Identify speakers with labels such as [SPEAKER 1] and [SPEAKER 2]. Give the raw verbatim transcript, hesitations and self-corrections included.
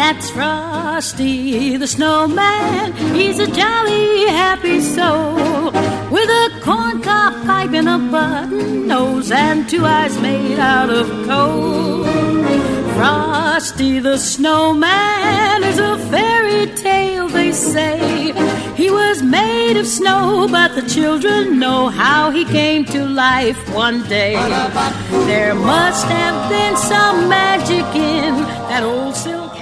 [SPEAKER 1] That's Frosty the Snowman. He's a jolly, happy soul with a corncob pipe and a button nose and two eyes made out of coal. Frosty the Snowman is a fairy tale, they say. He was made of snow, but the children know how he came to life one day. There must have been some magic in that old silk